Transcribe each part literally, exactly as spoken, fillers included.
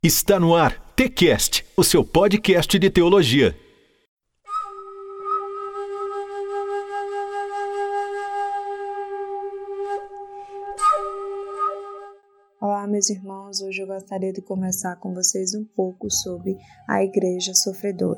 Está no ar TCast, o seu podcast de teologia. Olá, meus irmãos. Hoje eu gostaria de conversar com vocês um pouco sobre a Igreja Sofredora.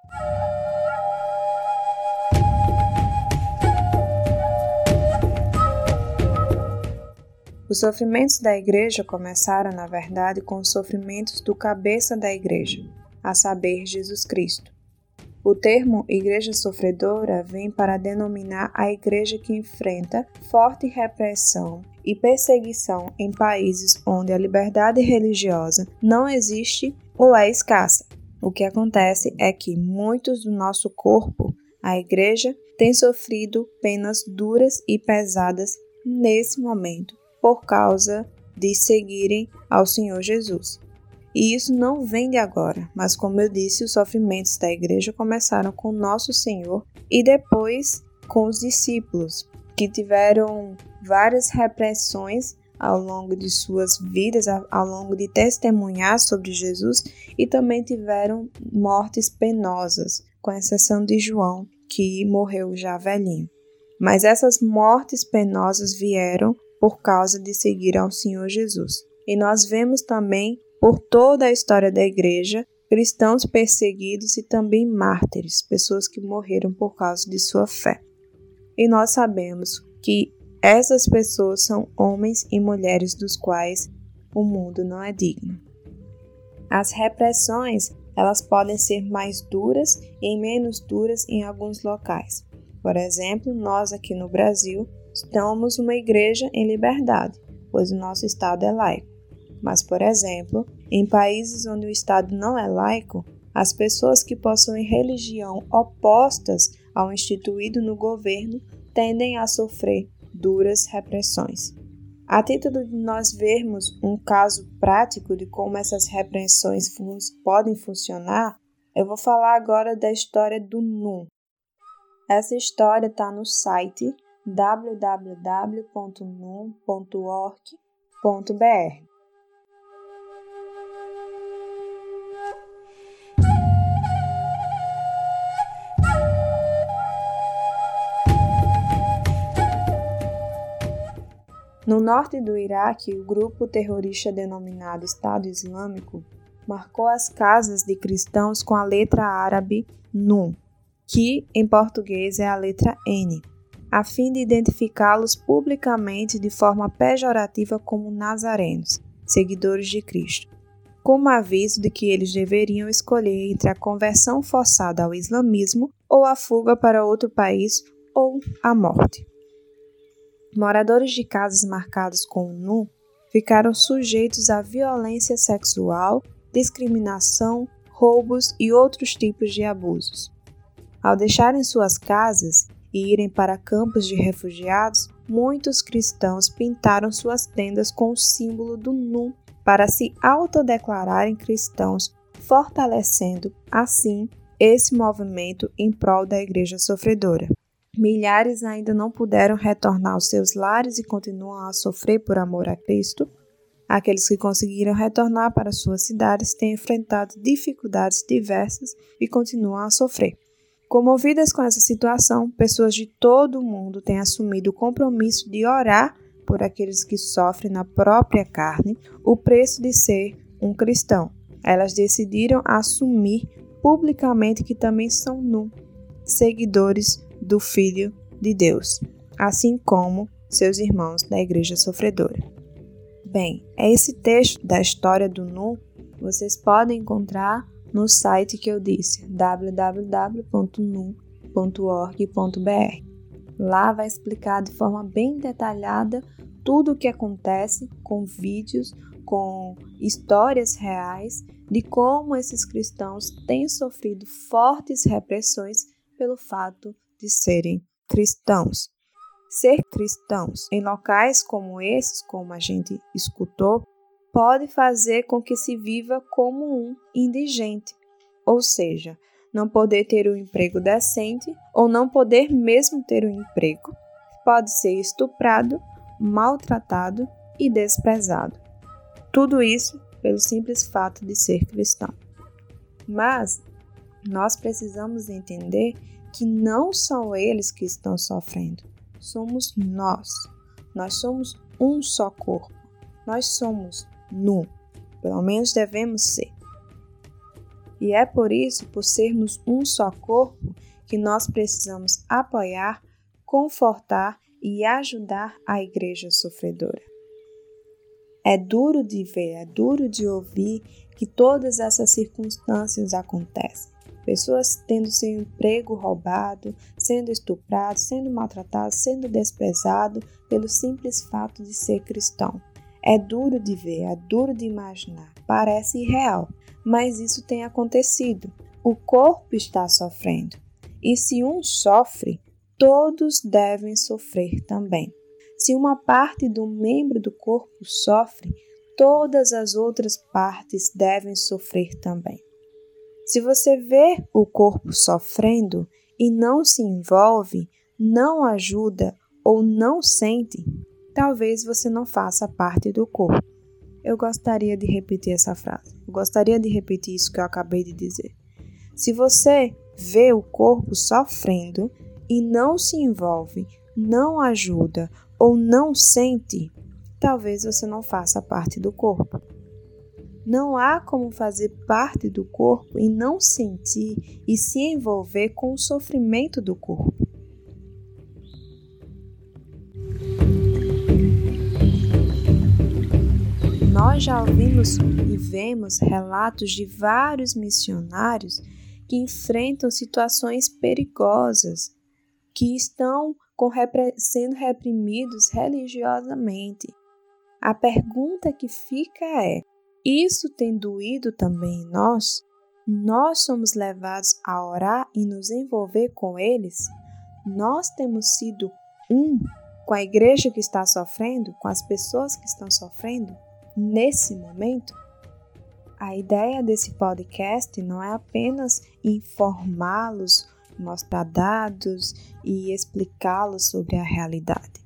Os sofrimentos da Igreja começaram, na verdade, com os sofrimentos do cabeça da Igreja, a saber, Jesus Cristo. O termo Igreja Sofredora vem para denominar a Igreja que enfrenta forte repressão e perseguição em países onde a liberdade religiosa não existe ou é escassa. O que acontece é que muitos do nosso corpo, a Igreja, têm sofrido penas duras e pesadas nesse momento, por causa de seguirem ao Senhor Jesus. E isso não vem de agora, mas como eu disse, os sofrimentos da igreja começaram com nosso Senhor e depois com os discípulos, que tiveram várias repressões ao longo de suas vidas, ao longo de testemunhar sobre Jesus, e também tiveram mortes penosas, com exceção de João, que morreu já velhinho. Mas essas mortes penosas vieram por causa de seguir ao Senhor Jesus. E nós vemos também, por toda a história da igreja, cristãos perseguidos e também mártires, pessoas que morreram por causa de sua fé. E nós sabemos que essas pessoas são homens e mulheres dos quais o mundo não é digno. As repressões, elas podem ser mais duras e menos duras em alguns locais. Por exemplo, nós aqui no Brasil somos uma igreja em liberdade, pois o nosso Estado é laico. Mas, por exemplo, em países onde o Estado não é laico, as pessoas que possuem religião opostas ao instituído no governo tendem a sofrer duras repressões. A título de nós vermos um caso prático de como essas repressões fun- podem funcionar, eu vou falar agora da história do N U. Essa história está no site w w w ponto n u ponto org ponto b r. No norte do Iraque, o grupo terrorista denominado Estado Islâmico marcou as casas de cristãos com a letra árabe Nun, que em português é a letra N, a fim de identificá-los publicamente de forma pejorativa como nazarenos, seguidores de Cristo, como aviso de que eles deveriam escolher entre a conversão forçada ao islamismo ou a fuga para outro país ou a morte. Moradores de casas marcadas com o N U ficaram sujeitos à violência sexual, discriminação, roubos e outros tipos de abusos. Ao deixarem suas casas e irem para campos de refugiados, muitos cristãos pintaram suas tendas com o símbolo do N U para se autodeclararem cristãos, fortalecendo, assim, esse movimento em prol da Igreja Sofredora. Milhares ainda não puderam retornar aos seus lares e continuam a sofrer por amor a Cristo. Aqueles que conseguiram retornar para suas cidades têm enfrentado dificuldades diversas e continuam a sofrer. Comovidas com essa situação, pessoas de todo o mundo têm assumido o compromisso de orar por aqueles que sofrem na própria carne o preço de ser um cristão. Elas decidiram assumir publicamente que também são N U, seguidores do Filho de Deus, assim como seus irmãos da Igreja Sofredora. Bem, esse texto da história do N U vocês podem encontrar no site que eu disse, w w w ponto n u ponto org ponto b r. Lá vai explicar de forma bem detalhada tudo o que acontece, com vídeos, com histórias reais de como esses cristãos têm sofrido fortes repressões pelo fato de serem cristãos. Ser cristãos em locais como esses, como a gente escutou, pode fazer com que se viva como um indigente, ou seja, não poder ter um emprego decente ou não poder mesmo ter um emprego. Pode ser estuprado, maltratado e desprezado. Tudo isso pelo simples fato de ser cristão. Mas nós precisamos entender que não são eles que estão sofrendo, somos nós. Nós somos um só corpo, nós somos nu, pelo menos devemos ser. E é por isso, por sermos um só corpo, que nós precisamos apoiar, confortar e ajudar a igreja sofredora. É duro de ver, é duro de ouvir que todas essas circunstâncias acontecem. Pessoas tendo seu emprego roubado, sendo estuprado, sendo maltratado, sendo desprezado pelo simples fato de ser cristão. É duro de ver, é duro de imaginar, parece irreal, mas isso tem acontecido. O corpo está sofrendo, e se um sofre, todos devem sofrer também. Se uma parte do membro do corpo sofre, todas as outras partes devem sofrer também. Se você vê o corpo sofrendo e não se envolve, não ajuda ou não sente, talvez você não faça parte do corpo. Eu gostaria de repetir essa frase. Eu gostaria de repetir isso que eu acabei de dizer. Se você vê o corpo sofrendo e não se envolve, não ajuda ou não sente, talvez você não faça parte do corpo. Não há como fazer parte do corpo e não sentir e se envolver com o sofrimento do corpo. Nós já ouvimos e vemos relatos de vários missionários que enfrentam situações perigosas, que estão com repre- sendo reprimidos religiosamente. A pergunta que fica é: isso tem doído também em nós? Nós somos levados a orar e nos envolver com eles? Nós temos sido um com a igreja que está sofrendo, com as pessoas que estão sofrendo nesse momento? A ideia desse podcast não é apenas informá-los, mostrar dados e explicá-los sobre a realidade.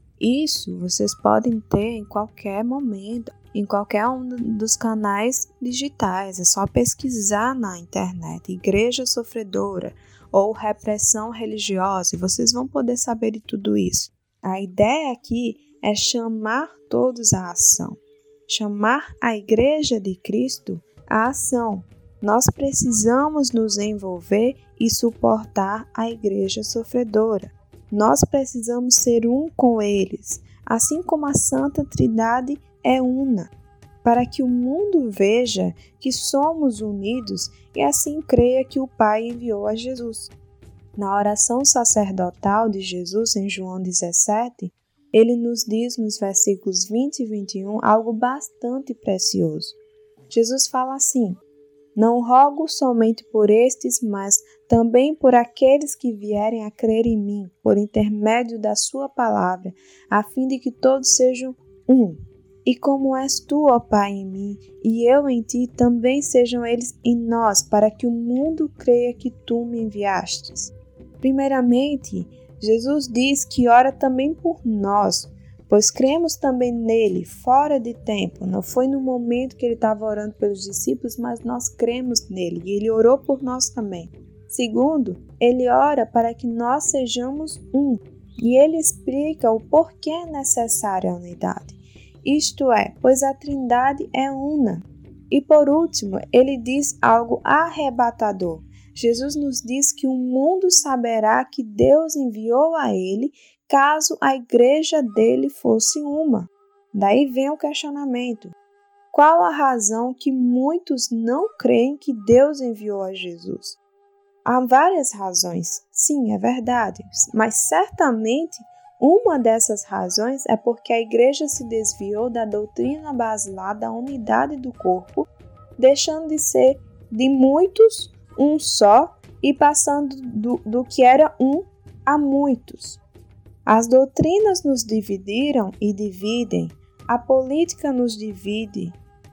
Isso vocês podem ter em qualquer momento, em qualquer um dos canais digitais. É só pesquisar na internet Igreja Sofredora ou Repressão Religiosa e vocês vão poder saber de tudo isso. A ideia aqui é chamar todos à ação, chamar a Igreja de Cristo à ação. Nós precisamos nos envolver e suportar a igreja sofredora. Nós precisamos ser um com eles, assim como a Santa Trindade é una, para que o mundo veja que somos unidos e assim creia que o Pai enviou a Jesus. Na oração sacerdotal de Jesus em João dezessete, ele nos diz nos versículos vinte e vinte e um algo bastante precioso. Jesus fala assim: não rogo somente por estes, mas também por aqueles que vierem a crer em mim, por intermédio da sua palavra, a fim de que todos sejam um. E como és tu, ó Pai, em mim, e eu em ti, também sejam eles em nós, para que o mundo creia que tu me enviastes. Primeiramente, Jesus diz que ora também por nós, pois cremos também nele, fora de tempo. Não foi no momento que ele estava orando pelos discípulos, mas nós cremos nele e ele orou por nós também. Segundo, ele ora para que nós sejamos um e ele explica o porquê é necessária a unidade. Isto é, pois a Trindade é una. E por último, ele diz algo arrebatador. Jesus nos diz que o mundo saberá que Deus enviou a ele caso a igreja dele fosse uma. Daí vem o questionamento: qual a razão que muitos não creem que Deus enviou a Jesus? Há várias razões, sim, é verdade, mas certamente uma dessas razões é porque a igreja se desviou da doutrina basilar da unidade do corpo, deixando de ser de muitos um só e passando do, do que era um a muitos. As doutrinas nos dividiram e dividem, a política nos divide,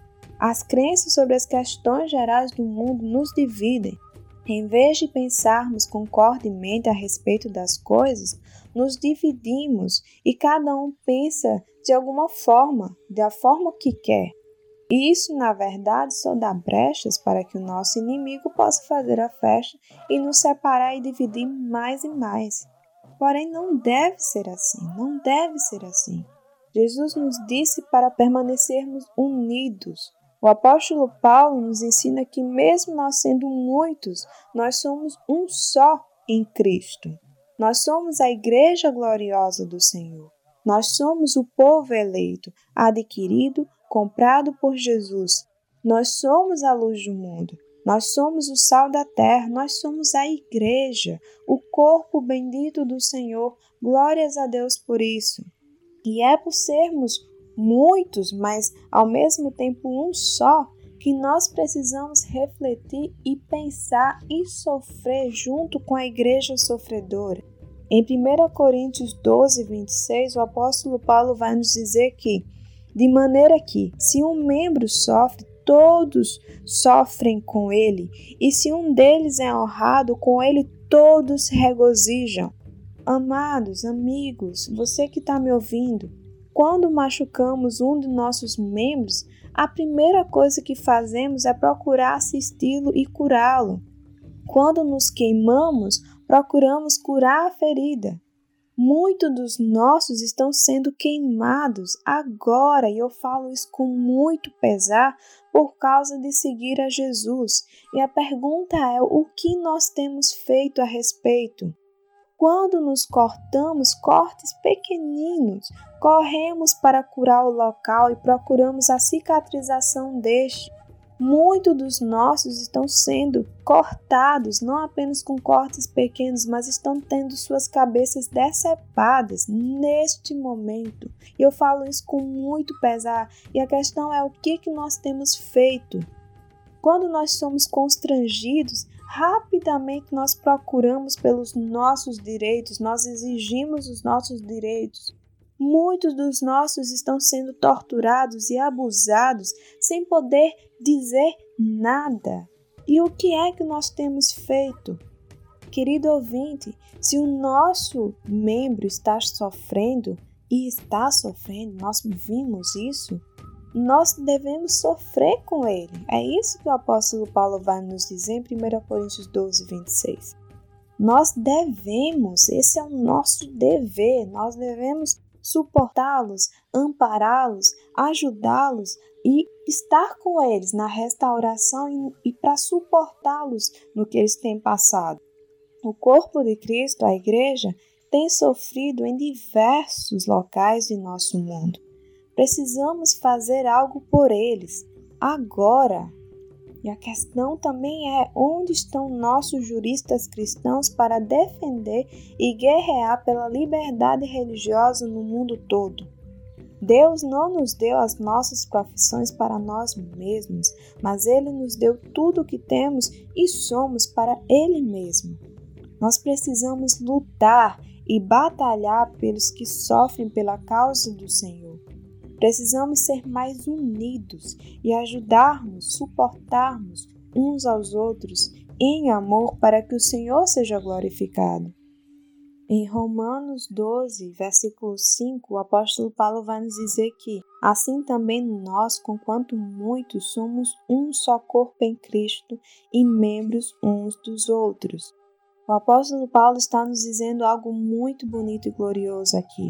as crenças sobre as questões gerais do mundo nos dividem. Em vez de pensarmos concordemente a respeito das coisas, nos dividimos e cada um pensa de alguma forma, da forma que quer. E isso, na verdade, só dá brechas para que o nosso inimigo possa fazer a festa e nos separar e dividir mais e mais. Porém, não deve ser assim, não deve ser assim. Jesus nos disse para permanecermos unidos. O apóstolo Paulo nos ensina que mesmo nós sendo muitos, nós somos um só em Cristo. Nós somos a igreja gloriosa do Senhor. Nós somos o povo eleito, adquirido, comprado por Jesus. Nós somos a luz do mundo. Nós somos o sal da terra. Nós somos a igreja, o corpo bendito do Senhor. Glórias a Deus por isso. E é por sermos muitos, mas ao mesmo tempo um só, que nós precisamos refletir e pensar e sofrer junto com a igreja sofredora. Em primeira Coríntios doze, vinte e seis, o apóstolo Paulo vai nos dizer que, de maneira que, se um membro sofre, todos sofrem com ele, e se um deles é honrado, com ele todos se regozijam. Amados, amigos, você que está me ouvindo, quando machucamos um de nossos membros, a primeira coisa que fazemos é procurar assisti-lo e curá-lo. Quando nos queimamos, procuramos curar a ferida. Muitos dos nossos estão sendo queimados agora, e eu falo isso com muito pesar, por causa de seguir a Jesus. E a pergunta é: o que nós temos feito a respeito? Quando nos cortamos cortes pequeninos, corremos para curar o local e procuramos a cicatrização deste. Muitos dos nossos estão sendo cortados, não apenas com cortes pequenos, mas estão tendo suas cabeças decepadas neste momento. E eu falo isso com muito pesar. E a questão é: o que, que nós temos feito? Quando nós somos constrangidos, rapidamente nós procuramos pelos nossos direitos, nós exigimos os nossos direitos. Muitos dos nossos estão sendo torturados e abusados sem poder dizer nada. E o que é que nós temos feito? Querido ouvinte, se o nosso membro está sofrendo, e está sofrendo, nós vimos isso, nós devemos sofrer com ele. É isso que o apóstolo Paulo vai nos dizer em primeira Coríntios doze, vinte e seis. Nós devemos, esse é o nosso dever, nós devemos suportá-los, ampará-los, ajudá-los e estar com eles na restauração e, e para suportá-los no que eles têm passado. O corpo de Cristo, a igreja, tem sofrido em diversos locais de nosso mundo. Precisamos fazer algo por eles, agora. E a questão também é: onde estão nossos juristas cristãos para defender e guerrear pela liberdade religiosa no mundo todo? Deus não nos deu as nossas profissões para nós mesmos, mas Ele nos deu tudo o que temos e somos para Ele mesmo. Nós precisamos lutar e batalhar pelos que sofrem pela causa do Senhor. Precisamos ser mais unidos e ajudarmos, suportarmos uns aos outros em amor para que o Senhor seja glorificado. Em Romanos doze, versículo cinco, o apóstolo Paulo vai nos dizer que assim também nós, conquanto muitos, somos um só corpo em Cristo e membros uns dos outros. O apóstolo Paulo está nos dizendo algo muito bonito e glorioso aqui.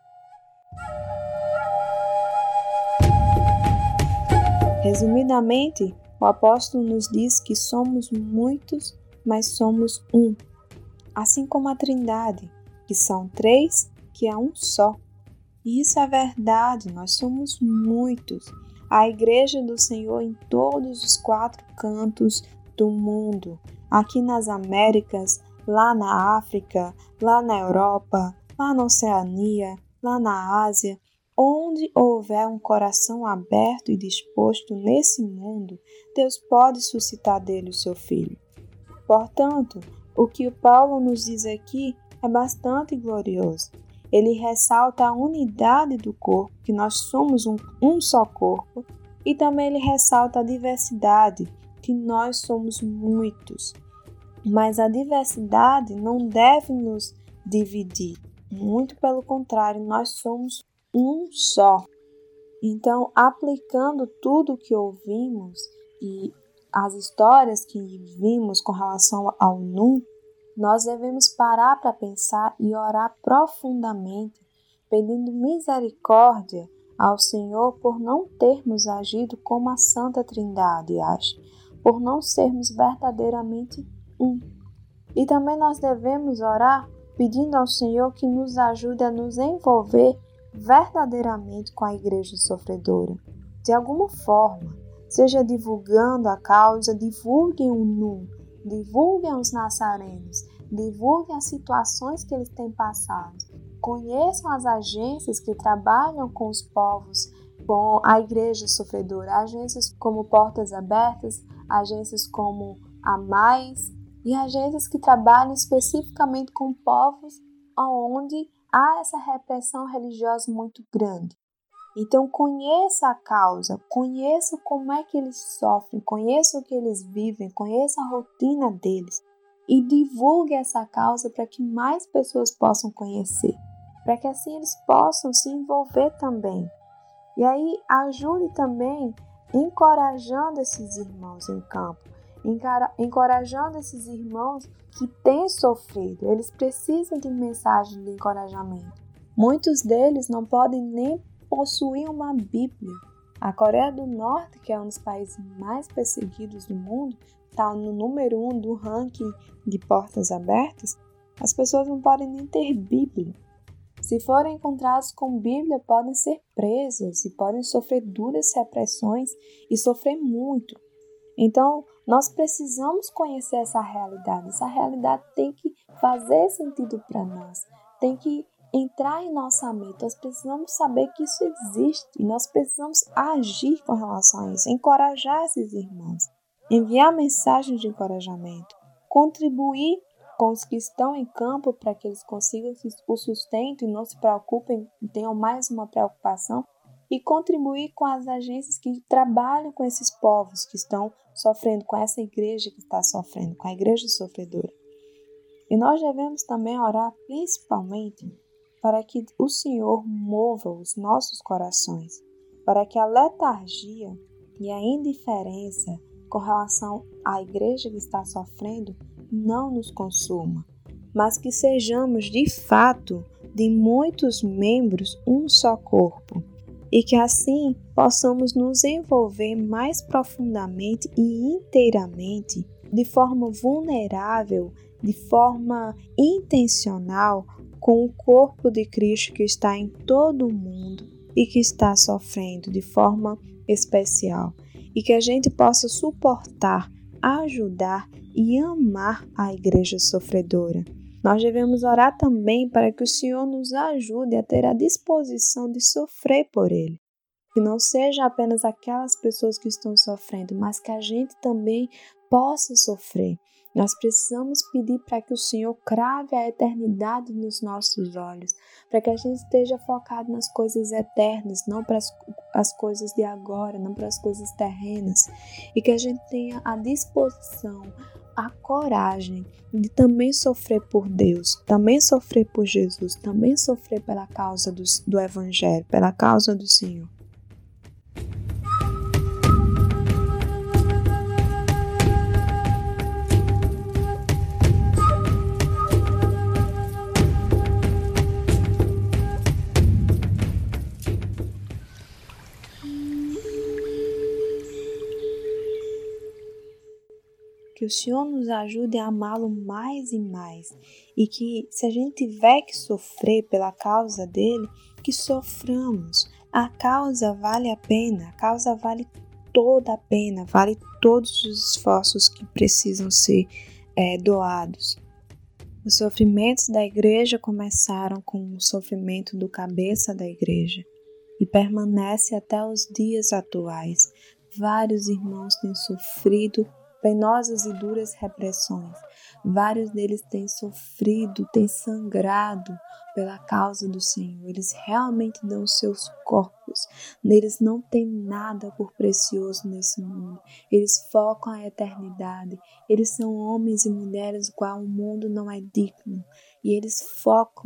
Resumidamente, o apóstolo nos diz que somos muitos, mas somos um. Assim como a Trindade, que são três, que é um só. E isso é verdade, nós somos muitos. A igreja do Senhor em todos os quatro cantos do mundo. Aqui nas Américas, lá na África, lá na Europa, lá na Oceania, lá na Ásia. Onde houver um coração aberto e disposto nesse mundo, Deus pode suscitar dele o seu filho. Portanto, o que o Paulo nos diz aqui é bastante glorioso. Ele ressalta a unidade do corpo, que nós somos um, um só corpo, e também ele ressalta a diversidade, que nós somos muitos. Mas a diversidade não deve nos dividir. Muito pelo contrário, nós somos um só. Então, aplicando tudo o que ouvimos e as histórias que vimos com relação ao Num, nós devemos parar para pensar e orar profundamente, pedindo misericórdia ao Senhor por não termos agido como a Santa Trindade age, por não sermos verdadeiramente um. E também nós devemos orar pedindo ao Senhor que nos ajude a nos envolver verdadeiramente com a igreja sofredora. De alguma forma, seja divulgando a causa, divulguem o Num, divulguem os nazarenos, divulguem as situações que eles têm passado. Conheçam as agências que trabalham com os povos, com a igreja sofredora, agências como Portas Abertas, agências como a Mais e agências que trabalham especificamente com povos onde há essa repressão religiosa muito grande. Então conheça a causa, conheça como é que eles sofrem, conheça o que eles vivem, conheça a rotina deles e divulgue essa causa para que mais pessoas possam conhecer, para que assim eles possam se envolver também. E aí ajude também encorajando esses irmãos em campo, encorajando esses irmãos que têm sofrido. Eles precisam de mensagem de encorajamento. Muitos deles não podem nem possuir uma Bíblia. A Coreia do Norte, que é um dos países mais perseguidos do mundo, está no número um do ranking de portas abertas. As pessoas não podem nem ter Bíblia. Se forem encontrados com Bíblia, podem ser presos e podem sofrer duras repressões e sofrer muito. Então, nós precisamos conhecer essa realidade. Essa realidade tem que fazer sentido para nós, tem que entrar em nossa mente. Nós precisamos saber que isso existe e nós precisamos agir com relação a isso, encorajar esses irmãos, enviar mensagens de encorajamento, contribuir com os que estão em campo para que eles consigam o sustento e não se preocupem, tenham mais uma preocupação, e contribuir com as agências que trabalham com esses povos que estão sofrendo, com essa igreja que está sofrendo, com a igreja sofredora. E nós devemos também orar principalmente para que o Senhor mova os nossos corações, para que a letargia e a indiferença com relação à igreja que está sofrendo não nos consuma, mas que sejamos de fato de muitos membros um só corpo, e que assim possamos nos envolver mais profundamente e inteiramente, de forma vulnerável, de forma intencional, com o corpo de Cristo que está em todo o mundo e que está sofrendo de forma especial, e que a gente possa suportar, ajudar e amar a igreja sofredora. Nós devemos orar também para que o Senhor nos ajude a ter a disposição de sofrer por Ele. Que não seja apenas aquelas pessoas que estão sofrendo, mas que a gente também possa sofrer. Nós precisamos pedir para que o Senhor crave a eternidade nos nossos olhos, para que a gente esteja focado nas coisas eternas, não para as, as coisas de agora, não para as coisas terrenas, e que a gente tenha a disposição, a coragem de também sofrer por Deus, também sofrer por Jesus, também sofrer pela causa do, do Evangelho, pela causa do Senhor. Que o Senhor nos ajude a amá-lo mais e mais, e que se a gente tiver que sofrer pela causa dele, que soframos. A causa vale a pena, a causa vale toda a pena, vale todos os esforços que precisam ser é, doados. Os sofrimentos da igreja começaram com o sofrimento do cabeça da igreja e permanece até os dias atuais. Vários irmãos têm sofrido penosas e duras repressões. Vários deles têm sofrido, têm sangrado pela causa do Senhor. Eles realmente dão seus corpos. Eles não têm nada por precioso nesse mundo. Eles focam a eternidade. Eles são homens e mulheres qual o mundo não é digno. E eles focam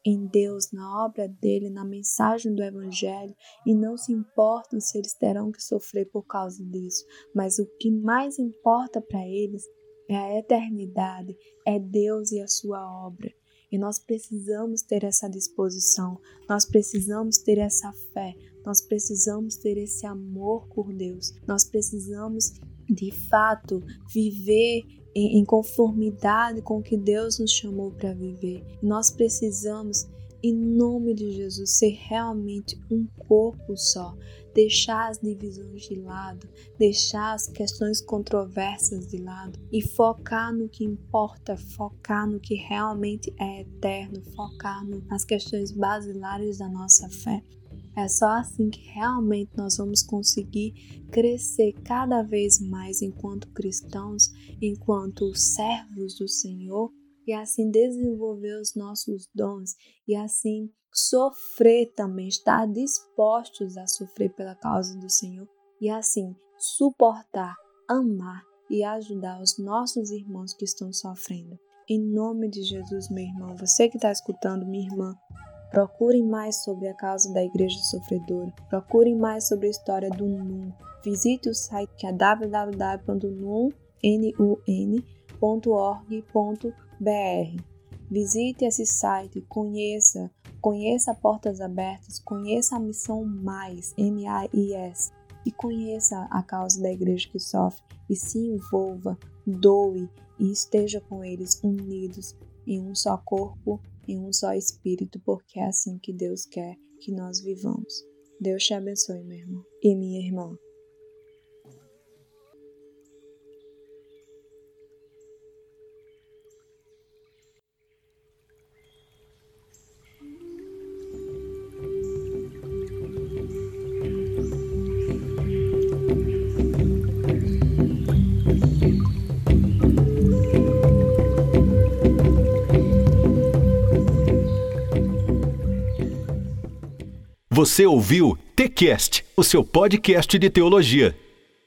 em Deus, na obra dele, na mensagem do Evangelho, e não se importam se eles terão que sofrer por causa disso, mas o que mais importa para eles é a eternidade, é Deus e a sua obra. E nós precisamos ter essa disposição, nós precisamos ter essa fé, nós precisamos ter esse amor por Deus, nós precisamos, de fato, viver em conformidade com o que Deus nos chamou para viver. Nós precisamos, em nome de Jesus, ser realmente um corpo só, deixar as divisões de lado, deixar as questões controversas de lado e focar no que importa, focar no que realmente é eterno, focar nas questões basilares da nossa fé. É só assim que realmente nós vamos conseguir crescer cada vez mais enquanto cristãos, enquanto servos do Senhor, e assim desenvolver os nossos dons, e assim sofrer também, estar dispostos a sofrer pela causa do Senhor, e assim suportar, amar e ajudar os nossos irmãos que estão sofrendo. Em nome de Jesus, meu irmão, você que está escutando, minha irmã, procurem mais sobre a causa da Igreja Sofredora. Procurem mais sobre a história do N U N. Visite o site que é w w w ponto nun ponto org ponto b r. Visite esse site, conheça, conheça Portas Abertas, conheça a Missão Mais, M A I S, e conheça a causa da igreja que sofre, e se envolva, doe e esteja com eles unidos em um só corpo, em um só espírito, porque é assim que Deus quer que nós vivamos. Deus te abençoe, meu irmão e minha irmã. Você ouviu TCast, o seu podcast de teologia.